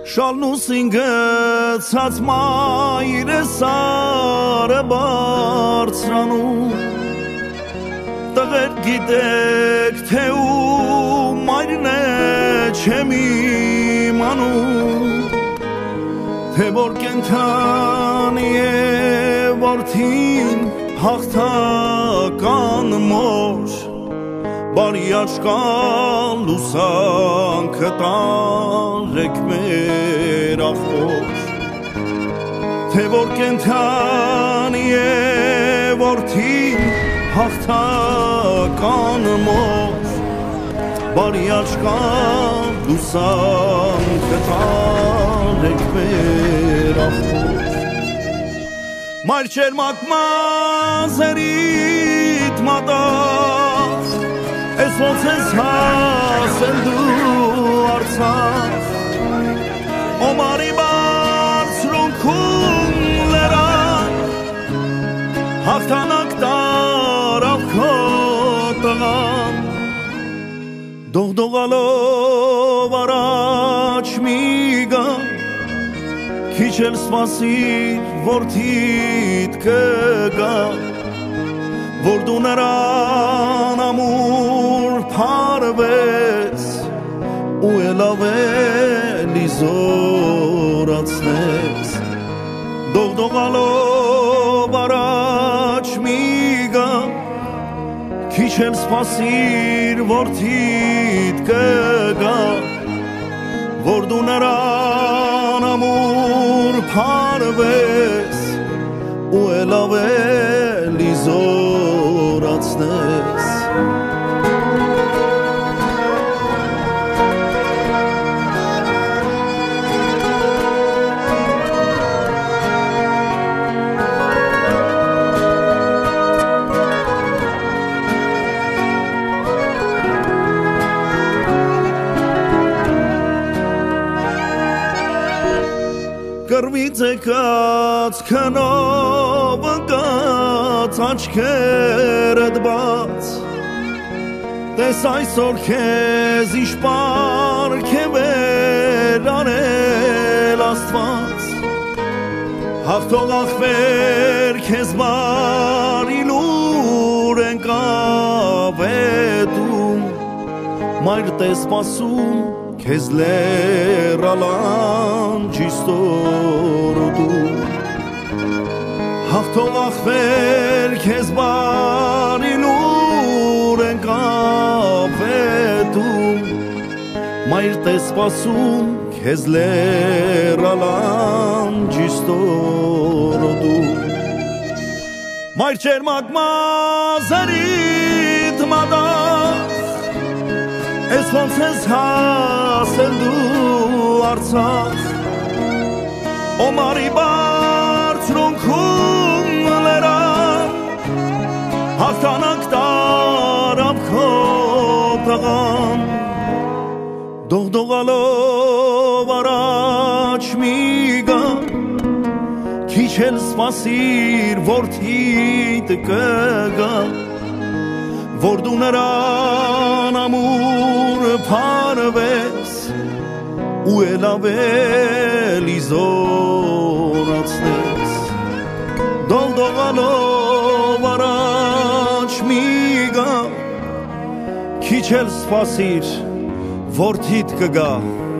Շալնուսին գցած մայր է սարը բարձրանում Տղեր գիտեք թե ու մայրն է չեմ իմանում Թե որ կենթանի է որդին հաղթական մոր Բարի աչկան լուսանքը տարեք մեր ախոր Թե որ կենթանի է որդին հաղթական մոր Բարի աչկան լուսանքը տարեք մեր ախոր Մայր չերմակ մազերիդ մատաղ Ես ոնց ես հասել դու Արցախ Օմարի բարձրունքում լերան Հաղթանակ տարավ քո տղան Դողդողալով առաջ մի գա Քիչ էլ սպասիր որդիդ կգա Որ դու նրան ամուր փարվես ու էլ ավելի զորացնես Դողդողալով առաջ մի գա Քիչ էլ սպասիր որդիդ կգա Որ դու նրան ամուր փարվես ու էլ ավելի զորացնես Կրվից եկած քնով ընկած աչքերդ բաց Տես այսօր քեզ իշպար քեվեր արել Աստված Հաղթող ախվեր քեզ բարի լուր ընկավ էդում Մայր տես սպասում քեզ լեռալան ճիստորդում Հաղթող ախվեր քեզ բարի լուր ընկավ էդում Մայր տես սպասում քեզ լեռալան ճիստորդում Մայր չերմակ մազերիդ մատաղ Ես ոնց ես հասել դու Արցախ Օմարի բարձրունքում լերան Հաղթանակ տարավ քո տղան Դողդողալով առաջ մի գա Քիչ էլ սպասիր որդիդ կգա Որ դու նրան ամուր փարվես ու էլ ավելի զորացնես Դողդողալով առաջ մի գա Քիչ էլ սպասիր որդիդ կգա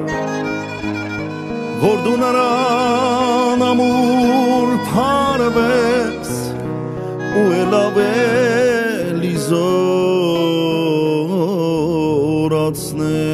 Որ դու նրան ամուր փարվես ու էլ ավելի զորացնես